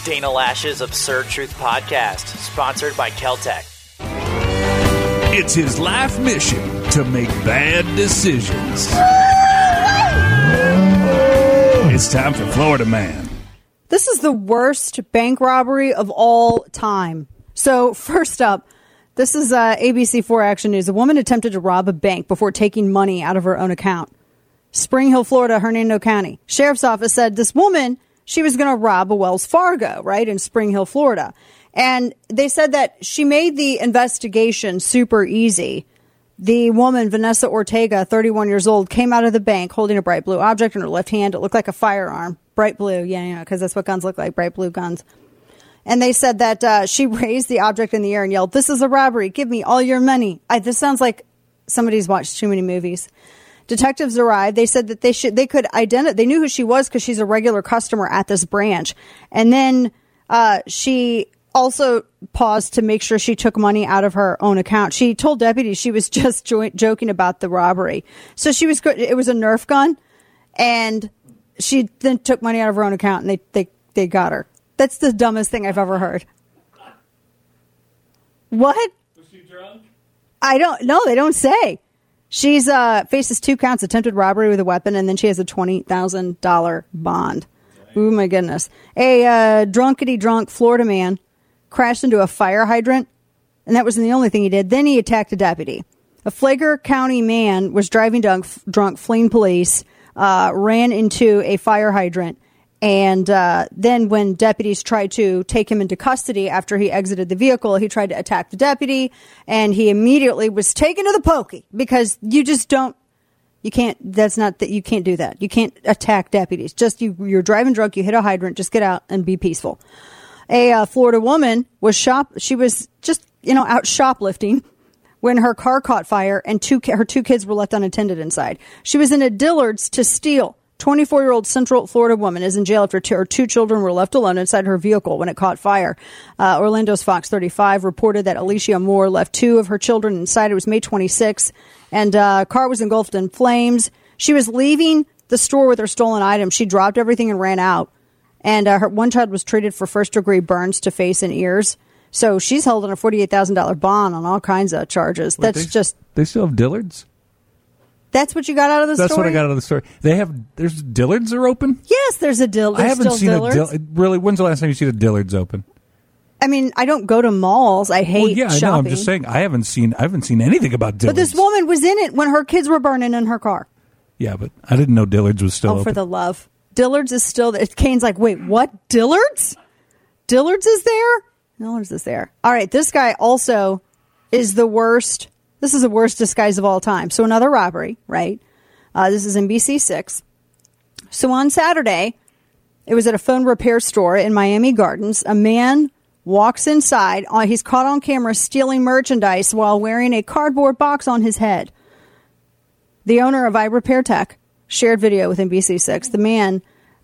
Dana Lash's Absurd Truth Podcast, sponsored by Keltec. It's his life mission to make bad decisions. It's time for Florida Man. This is the worst bank robbery of all time. So first up, this is ABC4 Action News. A woman attempted to rob a bank before taking money out of her own account. Spring Hill, Florida, Hernando County. Sheriff's office said this woman, she was going to rob a Wells Fargo, right, in Spring Hill, Florida. And they said that she made the investigation super easy. The woman, Vanessa Ortega, 31 years old, came out of the bank holding a bright blue object in her left hand. It looked like a firearm. Bright blue, yeah, because that's what guns look like, bright blue guns. And they said that she raised the object in the air and yelled, "This is a robbery. Give me all your money." This sounds like somebody's watched too many movies. Detectives arrived. They said that they could identify. They knew who she was because she's a regular customer at this branch. And then she also paused to make sure she took money out of her own account. She told deputies she was just joking about the robbery. So she was. It was a Nerf gun, and she then took money out of her own account, and they got her. That's the dumbest thing I've ever heard. What? Was she drunk? I don't know. They don't say. She's faces 2 counts, attempted robbery with a weapon, and then she has a $20,000 bond. Ooh, my goodness. A drunkety-drunk Florida man crashed into a fire hydrant, and that wasn't the only thing he did. Then he attacked a deputy. A Flagler County man was driving drunk, fleeing police, ran into a fire hydrant, and then when deputies tried to take him into custody after he exited the vehicle, he tried to attack the deputy, and he immediately was taken to the pokey because you just don't, you can't, that's not that you can't do that. You can't attack deputies. Just you're driving drunk, you hit a hydrant, just get out and be peaceful. A Florida woman was she was just, out shoplifting when her car caught fire and her 2 kids were left unattended inside. She was in a Dillard's to steal. 24-year-old Central Florida woman is in jail after her 2 children were left alone inside her vehicle when it caught fire. Orlando's Fox 35 reported that Alicia Moore left 2 of her children inside. It was May 26, and car was engulfed in flames. She was leaving the store with her stolen items. She dropped everything and ran out. And her 1 child was treated for first-degree burns to face and ears. So she's held on a $48,000 bond on all kinds of charges. Wait, they still have Dillards? That's what you got out of the story? That's what I got out of the story. There's Dillards are open? Yes, there's a Dillards. I haven't seen Dillards. Really, when's the last time you seen a Dillards open? I mean, I don't go to malls. I hate shopping. I know. I'm just saying I haven't seen anything about Dillards. But this woman was in it when her kids were burning in her car. Yeah, but I didn't know Dillards was still open. For the love. Dillards is still there. Kane's like, wait, what? Dillards? Dillards is there? Dillards is there. All right, this guy also is the worst. This is the worst disguise of all time. So another robbery, right? This is in BC6. So on Saturday, it was at a phone repair store in Miami Gardens. A man walks inside. He's caught on camera stealing merchandise while wearing a cardboard box on his head. The owner of iRepair Tech shared video with NBC6. The man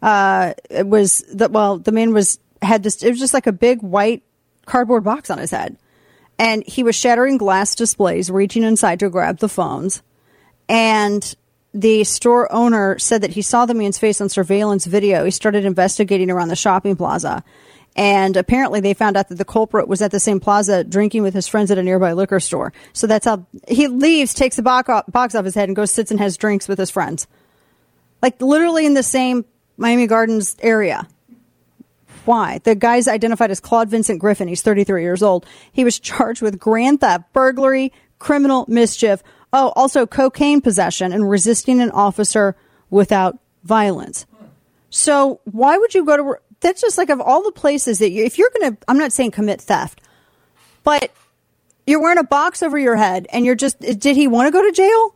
had this. It was just like a big white cardboard box on his head, and he was shattering glass displays, reaching inside to grab the phones. And the store owner said that he saw the man's face on surveillance video. He started investigating around the shopping plaza. And apparently they found out that the culprit was at the same plaza drinking with his friends at a nearby liquor store. So that's how he leaves, takes the box off his head and goes, sits and has drinks with his friends. Like literally in the same Miami Gardens area. Why? The guy's identified as Claude Vincent Griffin. He's 33 years old. He was charged with grand theft, burglary, criminal mischief. Oh, also cocaine possession and resisting an officer without violence. So why would you go to... That's just like of all the places that if you're going to... I'm not saying commit theft, but you're wearing a box over your head and you're just... Did he want to go to jail?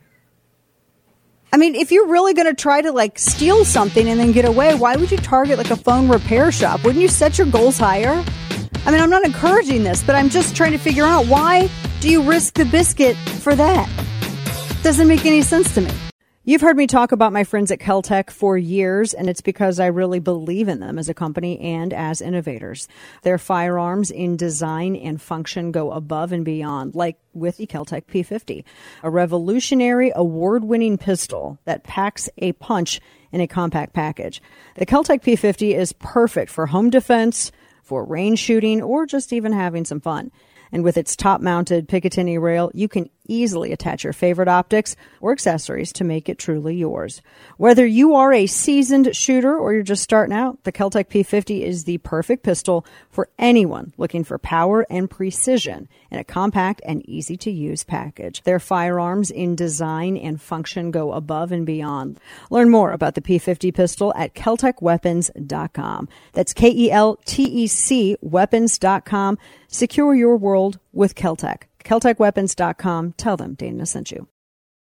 I mean, if you're really going to try to like steal something and then get away, why would you target like a phone repair shop? Wouldn't you set your goals higher? I mean, I'm not encouraging this, but I'm just trying to figure out why do you risk the biscuit for that? Doesn't make any sense to me. You've heard me talk about my friends at Keltec for years, and it's because I really believe in them as a company and as innovators. Their firearms in design and function go above and beyond, like with the Keltec P50, a revolutionary award-winning pistol that packs a punch in a compact package. The Keltec P50 is perfect for home defense, for range shooting, or just even having some fun. And with its top-mounted Picatinny rail, you can easily attach your favorite optics or accessories to make it truly yours. Whether you are a seasoned shooter or you're just starting out, the Keltec P50 is the perfect pistol for anyone looking for power and precision in a compact and easy-to-use package. Their firearms in design and function go above and beyond. Learn more about the P50 pistol at KeltecWeapons.com. That's KELTEC weapons.com. Secure your world with Keltec. KeltecWeapons.com. Tell them Dana sent you.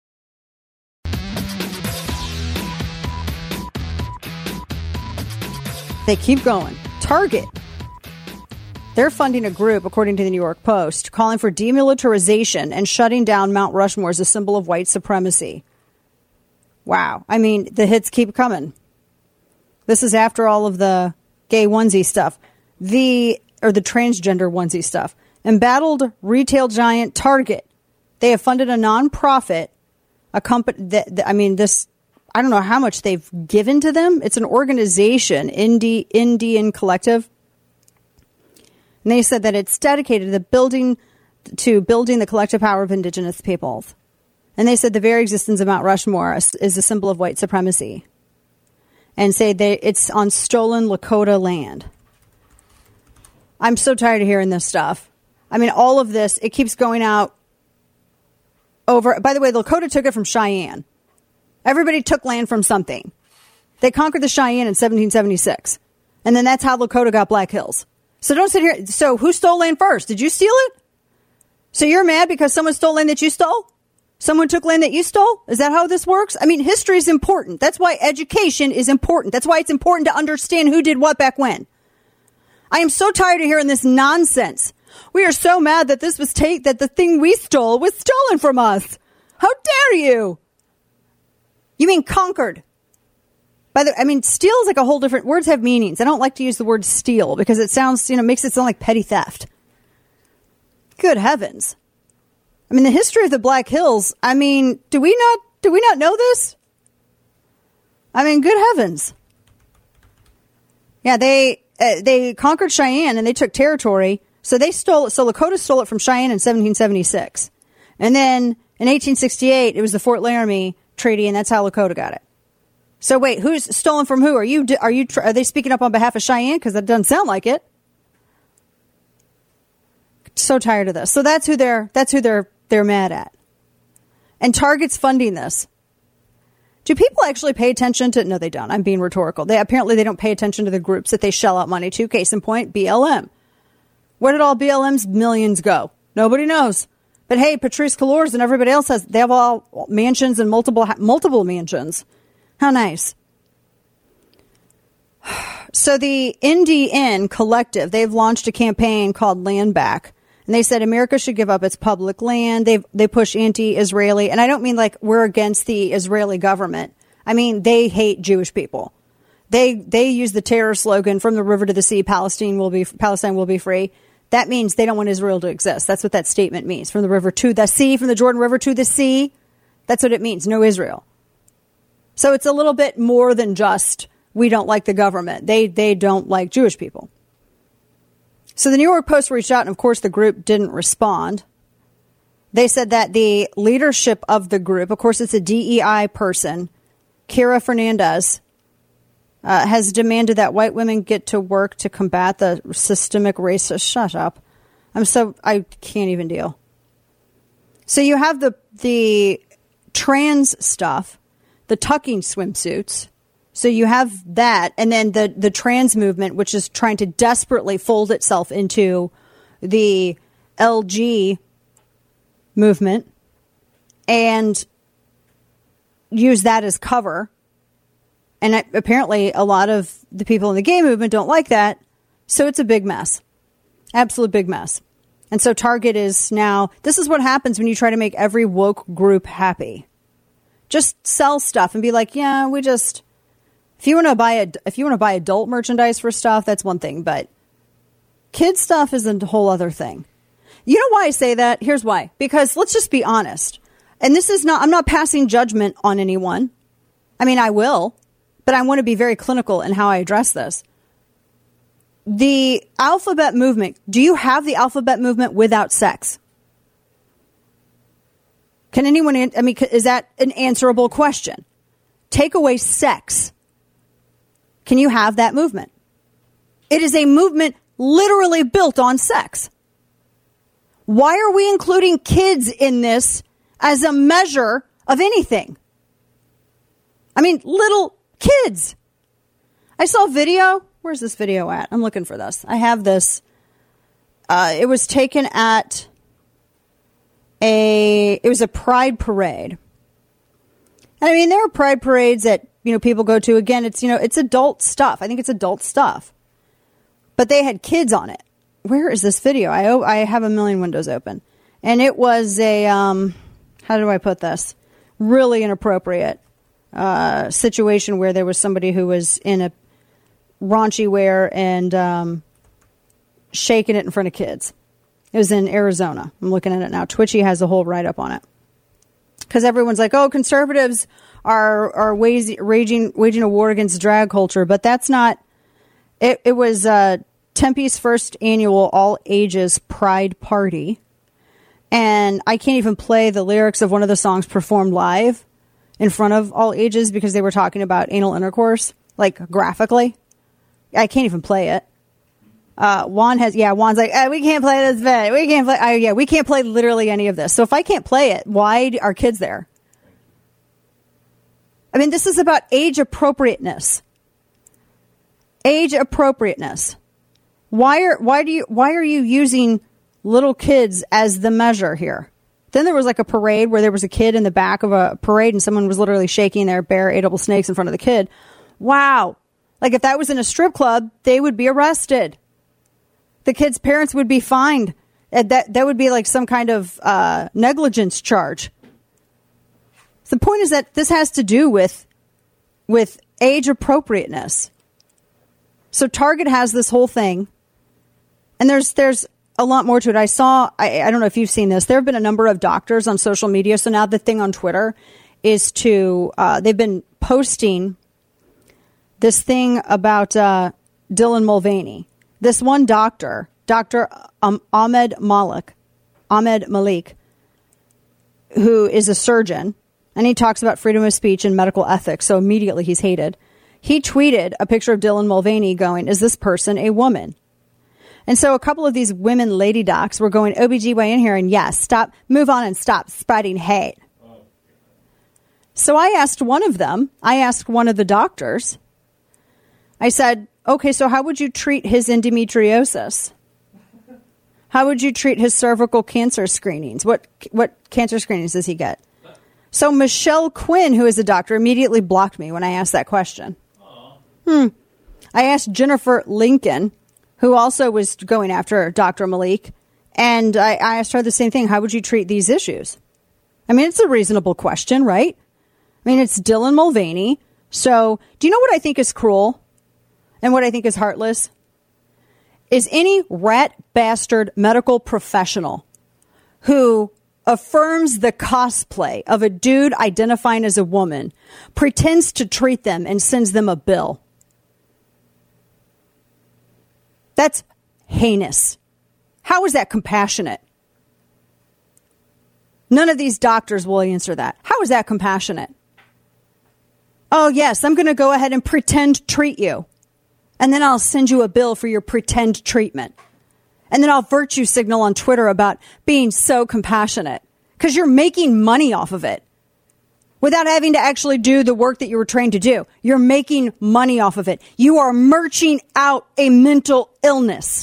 They keep going. Target. They're funding a group, according to the New York Post, calling for demilitarization and shutting down Mount Rushmore as a symbol of white supremacy. Wow. I mean, the hits keep coming. This is after all of the gay onesie stuff. The transgender onesie stuff. Embattled retail giant Target. They have funded a nonprofit, a company that, I don't know how much they've given to them. It's an organization, Indian Collective. And they said that it's dedicated to building the collective power of indigenous peoples. And they said the very existence of Mount Rushmore is a symbol of white supremacy. And say it's on stolen Lakota land. I'm so tired of hearing this stuff. I mean, all of this, it keeps going out over. By the way, the Lakota took it from Cheyenne. Everybody took land from something. They conquered the Cheyenne in 1776. And then that's how Lakota got Black Hills. So don't sit here. So who stole land first? Did you steal it? So you're mad because someone stole land that you stole? Someone took land that you stole? Is that how this works? I mean, history is important. That's why education is important. That's why it's important to understand who did what back when. I am so tired of hearing this nonsense. We are so mad that that the thing we stole was stolen from us. How dare you? You mean conquered? Steal is like a whole different, words have meanings. I don't like to use the word steal because it sounds, makes it sound like petty theft. Good heavens. I mean, the history of the Black Hills, do we not know this? Good heavens. Yeah, they conquered Cheyenne and they took territory. So Lakota stole it from Cheyenne in 1776. And then in 1868, it was the Fort Laramie Treaty, and that's how Lakota got it. So wait, who's stolen from who? Are they speaking up on behalf of Cheyenne? Because that doesn't sound like it. So tired of this. So that's who they're mad at. And Target's funding this. Do people actually pay attention to? No, they don't. I'm being rhetorical. They don't pay attention to the groups that they shell out money to. Case in point, BLM. Where did all BLM's millions go? Nobody knows. But hey, Patrisse Cullors and everybody else they have all mansions and multiple mansions. How nice. So the Indian Collective, they've launched a campaign called Land Back. And they said America should give up its public land. They push anti-Israeli. And I don't mean like we're against the Israeli government. I mean, they hate Jewish people. They use the terror slogan, from the river to the sea, Palestine will be free. That means they don't want Israel to exist. That's what that statement means. From the river to the sea, from the Jordan River to the sea. That's what it means. No Israel. So it's a little bit more than just we don't like the government. They don't like Jewish people. So the New York Post reached out, and of course the group didn't respond. They said that the leadership of the group, of course it's a DEI person, Kira Fernandez, has demanded that white women get to work to combat the systemic racist. Shut up. I can't even deal. So you have the trans stuff, the tucking swimsuits. So you have that, and then the trans movement, which is trying to desperately fold itself into the LG movement and use that as cover. And apparently a lot of the people in the gay movement don't like that. So it's a big mess. Absolute big mess. And so Target is now, this is what happens when you try to make every woke group happy. Just sell stuff and be like, yeah, if you want to buy adult merchandise for stuff, that's one thing. But kids stuff is a whole other thing. You know why I say that? Here's why. Because let's just be honest. And I'm not passing judgment on anyone. I mean, I will. but I want to be very clinical in how I address this. The alphabet movement, do you have the alphabet movement without sex? Can anyone, is that an answerable question? Take away sex. Can you have that movement? It is a movement literally built on sex. Why are we including kids in this as a measure of anything? I mean, little kids. I saw a video. Where's this video at? I'm looking for this. I have this. It was taken at it was a pride parade. And I mean, there are pride parades that, people go to. Again, it's adult stuff. I think it's adult stuff. But they had kids on it. Where is this video? I have a million windows open. And it was a, how do I put this? Really inappropriate situation where there was somebody who was in a raunchy wear and shaking it in front of kids. It was in Arizona. I'm looking at it now. Twitchy has a whole write-up on it. Because everyone's like, oh, conservatives are waging a war against drag culture. But that's not... It was Tempe's first annual all-ages pride party. And I can't even play the lyrics of one of the songs performed live in front of all ages because they were talking about anal intercourse, like graphically. I can't even play it. Juan's like, we can't play this bit. We can't play. We can't play literally any of this. So if I can't play it, why are kids there? I mean, this is about age appropriateness. Age appropriateness. Why are you using little kids as the measure here? Then there was like a parade where there was a kid in the back of a parade and someone was literally shaking their bare edible snakes in front of the kid. Wow. Like if that was in a strip club, they would be arrested. The kid's parents would be fined. That would be like some kind of negligence charge. The point is that this has to do with age appropriateness. So Target has this whole thing, and there's a lot more to it. I don't know if you've seen this. There have been a number of doctors on social media. So now the thing on Twitter is they've been posting this thing about Dylan Mulvaney. This one doctor, Dr. Ahmed Malik, who is a surgeon, and he talks about freedom of speech and medical ethics, so immediately he's hated. He tweeted a picture of Dylan Mulvaney going, is this person a woman? And so a couple of these women lady docs were going, OBGYN here, and yes, move on and stop spreading hate. So I asked one of the doctors, I said, okay, so how would you treat his endometriosis? How would you treat his cervical cancer screenings? What cancer screenings does he get? So Michelle Quinn, who is a doctor, immediately blocked me when I asked that question. I asked Jennifer Lincoln, who also was going after Dr. Malik, and I asked her the same thing. How would you treat these issues? I mean, it's a reasonable question, right? I mean, it's Dylan Mulvaney. So do you know what I think is cruel and what I think is heartless? Is any rat bastard medical professional who affirms the cosplay of a dude identifying as a woman, pretends to treat them, and sends them a bill. That's heinous. How is that compassionate? None of these doctors will answer that. How is that compassionate? Oh, yes, I'm going to go ahead and pretend treat you. And then I'll send you a bill for your pretend treatment. And then I'll virtue signal on Twitter about being so compassionate because you're making money off of it without having to actually do the work that you were trained to do. You're making money off of it. You are merching out a mental illness.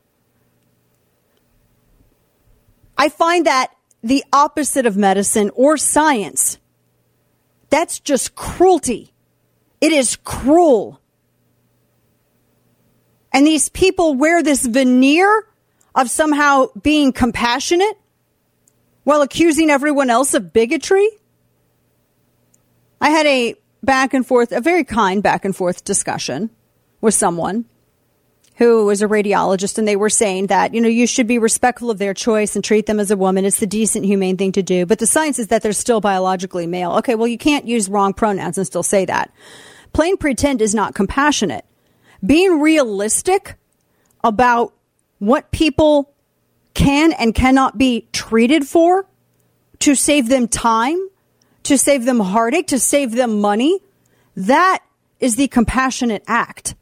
I find that the opposite of medicine or science. That's just cruelty. It is cruel. And these people wear this veneer of somehow being compassionate while accusing everyone else of bigotry. I had a very kind back and forth discussion with someone who was a radiologist, and they were saying that, you should be respectful of their choice and treat them as a woman. It's the decent, humane thing to do. But the science is that they're still biologically male. Okay, well, you can't use wrong pronouns and still say that. Plain pretend is not compassionate. Being realistic about what people can and cannot be treated for to save them time, to save them heartache, to save them money, that is the compassionate act.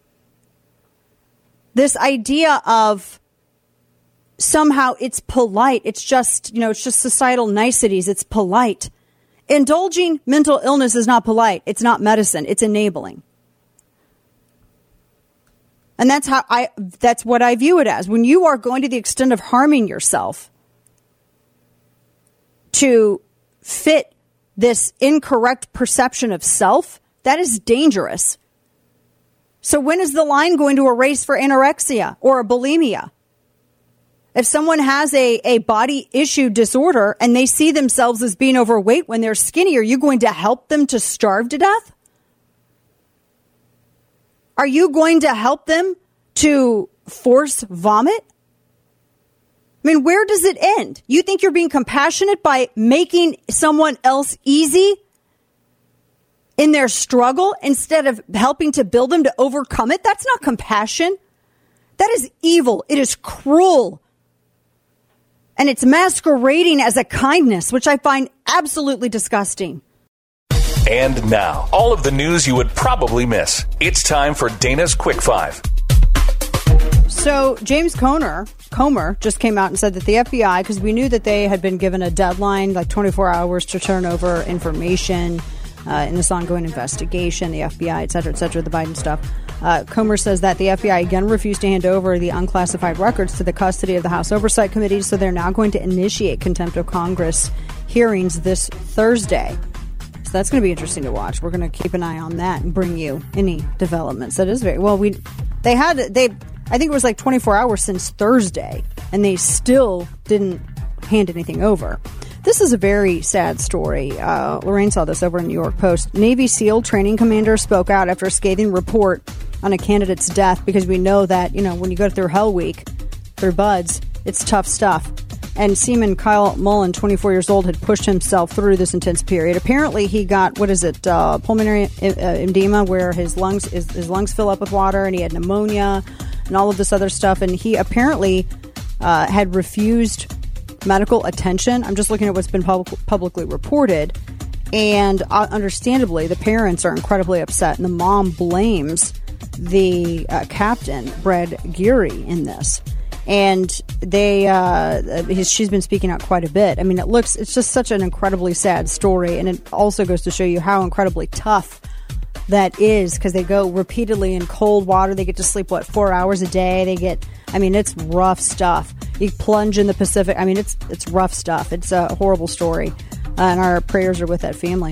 This idea of somehow it's polite, it's just societal niceties, it's polite. Indulging mental illness is not polite. It's not medicine. It's enabling. And that's what I view it as. When you are going to the extent of harming yourself to fit this incorrect perception of self, that is dangerous. So when is the line going to erase for anorexia or a bulimia? If someone has a body issue disorder and they see themselves as being overweight when they're skinny, are you going to help them to starve to death? Are you going to help them to force vomit? I mean, where does it end? You think you're being compassionate by making someone else easy in their struggle instead of helping to build them to overcome it? That's not compassion. That is evil. It is cruel. And it's masquerading as a kindness, which I find absolutely disgusting. And now, all of the news you would probably miss. It's time for Dana's Quick Five. So James Comer just came out and said that the FBI, because we knew that they had been given a deadline, like 24 hours to turn over information in this ongoing investigation, the FBI, et cetera, the Biden stuff. Comer says that the FBI again refused to hand over the unclassified records to the custody of the House Oversight Committee, so they're now going to initiate contempt of Congress hearings this Thursday. So that's going to be interesting to watch. We're going to keep an eye on that and bring you any developments. That is very well. I think it was like 24 hours since Thursday, and they still didn't hand anything over. This is a very sad story. Lorraine saw this over in New York Post. Navy SEAL training commander spoke out after a scathing report on a candidate's death, because we know that, when you go through Hell Week, through BUD/S, it's tough stuff. And Seaman Kyle Mullen, 24 years old, had pushed himself through this intense period. Apparently, he got, pulmonary edema, where his lungs fill up with water, and he had pneumonia and all of this other stuff. And he apparently had refused medical attention. I'm just looking at what's been publicly reported. And understandably, the parents are incredibly upset. And the mom blames the captain, Brad Geary, in this. And she's been speaking out quite a bit. I mean, it's just such an incredibly sad story. And it also goes to show you how incredibly tough that is, because they go repeatedly in cold water. They get to sleep, 4 hours a day. It's rough stuff. You plunge in the Pacific. I mean, it's rough stuff. It's a horrible story. And our prayers are with that family.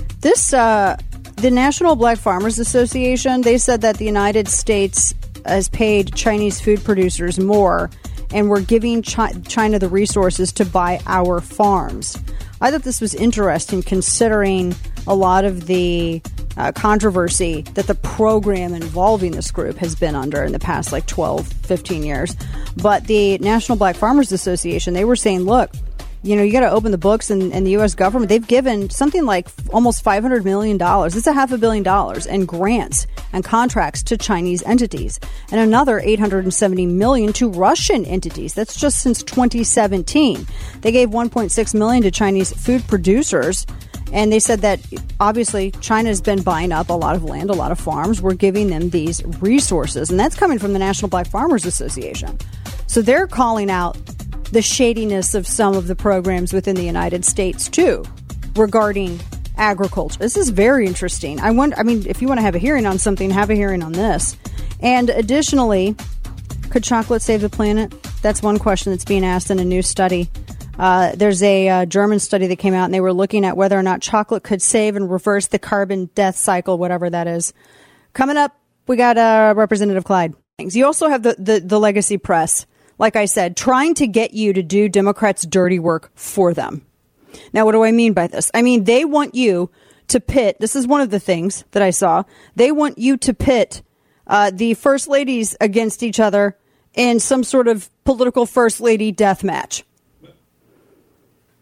The National Black Farmers Association, they said that the United States has paid Chinese food producers more, and we're giving China the resources to buy our farms. I thought this was interesting, considering a lot of the controversy that the program involving this group has been under in the past 12, 15 years. But the National Black Farmers Association, they were saying, look, you got to open the books, and the U.S. government, they've given something like almost $500 million. It's $500 million in grants and contracts to Chinese entities, and another $870 million to Russian entities. That's just since 2017. They gave $1.6 million to Chinese food producers, and they said that obviously China's been buying up a lot of land, a lot of farms. We're giving them these resources, and that's coming from the National Black Farmers Association. So they're calling out the shadiness of some of the programs within the United States, too, regarding agriculture. This is very interesting. If you want to have a hearing on something, have a hearing on this. And additionally, could chocolate save the planet? That's one question that's being asked in a new study. There's a German study that came out, and they were looking at whether or not chocolate could save and reverse the carbon death cycle, whatever that is. Coming up, we got Representative Clyde. You also have the legacy press, like I said, trying to get you to do Democrats' dirty work for them. Now, what do I mean by this? I mean, they want you to pit, this is one of the things that I saw, they want you to pit the first ladies against each other in some sort of political first lady death match.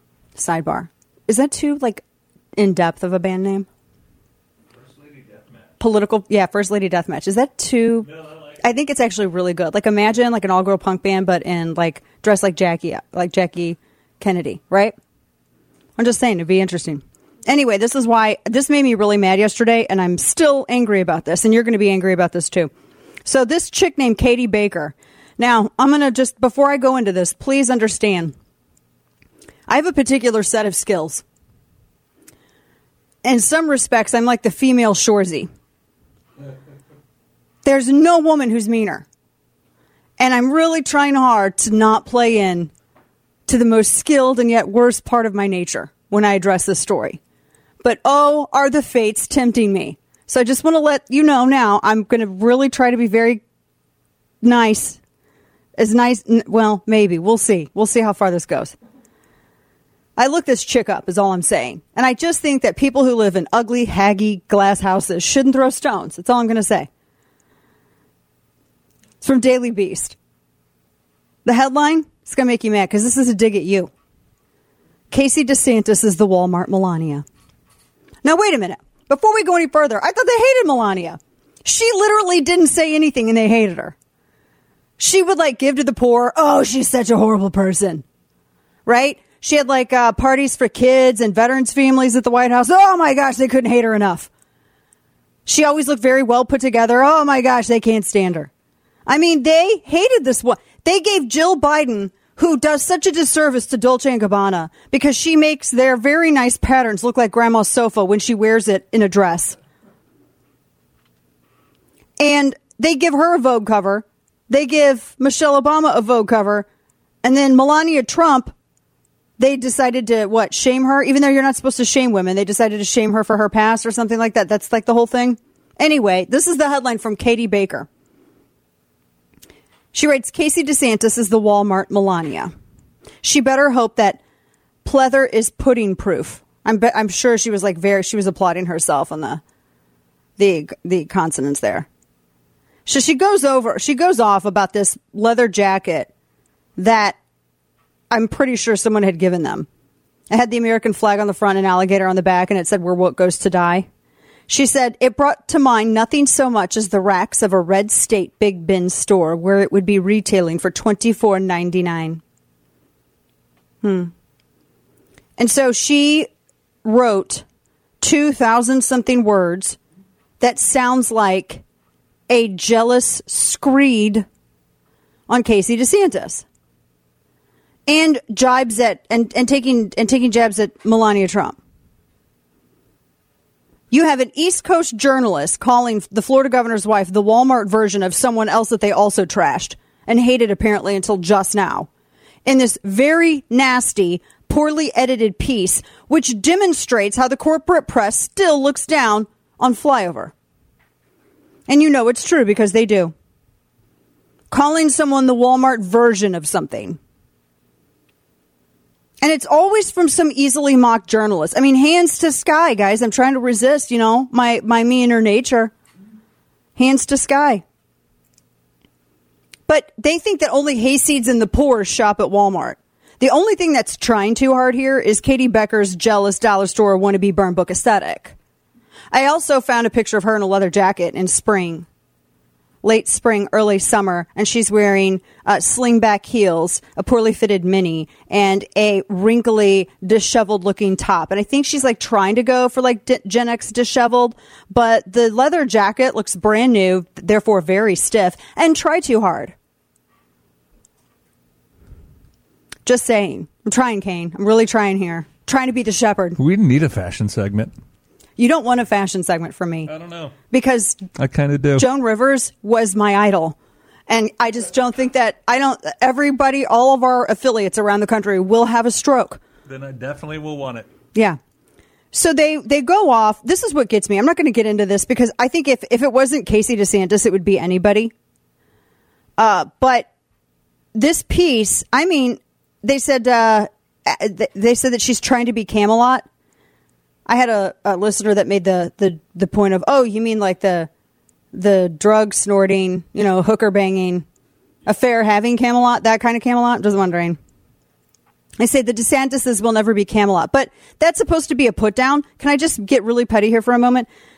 Sidebar. Is that too, in depth of a band name? First Lady Death Match. political, First Lady Deathmatch. Is that too? No, I think it's actually really good. Like, imagine like an all-girl punk band, but in like dressed like Jackie Kennedy, right? I'm just saying, it'd be interesting. Anyway, this is why this made me really mad yesterday, and I'm still angry about this, and you're going to be angry about this too. So this chick named Katie Baker. Now, I'm going to just, before I go into this, please understand, I have a particular set of skills. In some respects, I'm like the female Shorzy. There's no woman who's meaner. And I'm really trying hard to not play in to the most skilled and yet worst part of my nature when I address this story. But oh, are the fates tempting me. So I just want to let you know now, I'm going to really try to be very nice. Well, maybe. We'll see. We'll see how far this goes. I looked this chick up, is all I'm saying. And I just think that people who live in ugly, haggy glass houses shouldn't throw stones. That's all I'm going to say. It's from Daily Beast. The headline, it's going to make you mad because this is a dig at you. Casey DeSantis is the Walmart Melania. Now, wait a minute. Before we go any further, I thought they hated Melania. She literally didn't say anything and they hated her. She would like give to the poor. Oh, she's such a horrible person. Right? She had like parties for kids and veterans families at the White House. Oh my gosh, they couldn't hate her enough. She always looked very well put together. Oh my gosh, they can't stand her. I mean, they hated this one. They gave Jill Biden, who does such a disservice to Dolce & Gabbana, because she makes their very nice patterns look like grandma's sofa when she wears it in a dress. And they give her a Vogue cover. They give Michelle Obama a Vogue cover. And then Melania Trump, they decided to, shame her? Even though you're not supposed to shame women, they decided to shame her for her past or something like that. That's like the whole thing. Anyway, this is the headline from Katie Baker. She writes, Casey DeSantis is the Walmart Melania. She better hope that pleather is pudding proof. I'm sure she was like she was applauding herself on the consonants there. So she goes off about this leather jacket that I'm pretty sure someone had given them. It had the American flag on the front and alligator on the back, and it said, "Where woke goes to die." She said, it brought to mind nothing so much as the racks of a Red State Big Bin store where it would be retailing for $24.99. And so she wrote 2,000-something words that sounds like a jealous screed on Casey DeSantis. And jibes at and taking jabs at Melania Trump. You have an East Coast journalist calling the Florida governor's wife the Walmart version of someone else that they also trashed and hated apparently until just now. In this very nasty, poorly edited piece, which demonstrates how the corporate press still looks down on Flyover. And you know it's true because they do. Calling someone the Walmart version of something. And it's always from some easily mocked journalist. I mean, hands to sky, guys. I'm trying to resist, my meaner nature. Hands to sky. But they think that only hayseeds and the poor shop at Walmart. The only thing that's trying too hard here is Katie Becker's jealous dollar store wannabe burn book aesthetic. I also found a picture of her in a leather jacket in spring. Late spring, early summer, and she's wearing slingback heels, a poorly fitted mini, and a wrinkly, disheveled-looking top. And I think she's like trying to go for like Gen X disheveled, but the leather jacket looks brand new, therefore very stiff, and try too hard. Just saying. I'm trying, Kane. I'm really trying here. Trying to be the shepherd. We need a fashion segment. You don't want a fashion segment from me. I don't know. Because I kind of do. Joan Rivers was my idol. And I just don't think that everybody, all of our affiliates around the country will have a stroke. Then I definitely will want it. Yeah. So they go off. This is what gets me. I'm not going to get into this because I think if it wasn't Casey DeSantis, it would be anybody. But this piece, I mean, they said that she's trying to be Camelot. I had a listener that made the point of, oh, you mean like the drug snorting, hooker banging, affair having Camelot, that kind of Camelot? Just wondering. I say the DeSantises will never be Camelot, but that's supposed to be a put down. Can I just get really petty here for a moment?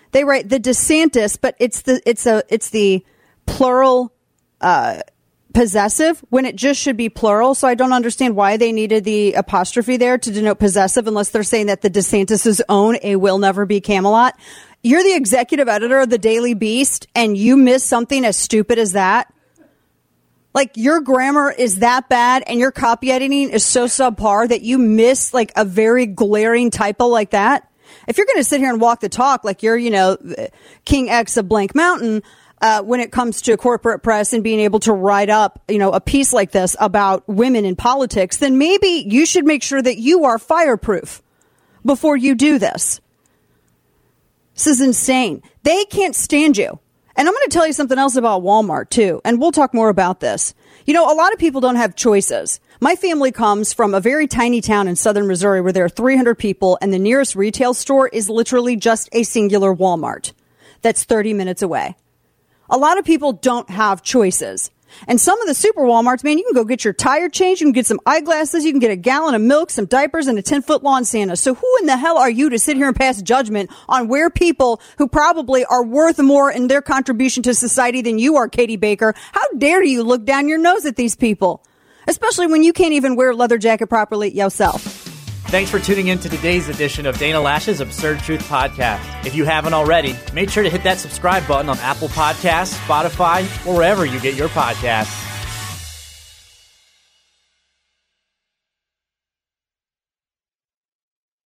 They write the DeSantis, but it's the plural possessive when it just should be plural. So I don't understand why they needed the apostrophe there to denote possessive unless they're saying that the DeSantis' own a will never be Camelot. You're the executive editor of the Daily Beast and you miss something as stupid as that. Like, your grammar is that bad and your copy editing is so subpar that you miss like a very glaring typo like that. If you're going to sit here and walk the talk like you're, King X of Blank Mountain, when it comes to corporate press and being able to write up, a piece like this about women in politics, then maybe you should make sure that you are fireproof before you do this. This is insane. They can't stand you. And I'm going to tell you something else about Walmart, too. And we'll talk more about this. A lot of people don't have choices. My family comes from a very tiny town in southern Missouri where there are 300 people, and the nearest retail store is literally just a singular Walmart that's 30 minutes away. A lot of people don't have choices. And some of the super Walmarts, man, you can go get your tire changed, you can get some eyeglasses, you can get a gallon of milk, some diapers, and a 10-foot lawn Santa. So who in the hell are you to sit here and pass judgment on where people who probably are worth more in their contribution to society than you are, Katie Baker? How dare you look down your nose at these people? Especially when you can't even wear a leather jacket properly yourself. Thanks for tuning in to today's edition of Dana Loesch's Absurd Truth Podcast. If you haven't already, make sure to hit that subscribe button on Apple Podcasts, Spotify, or wherever you get your podcasts.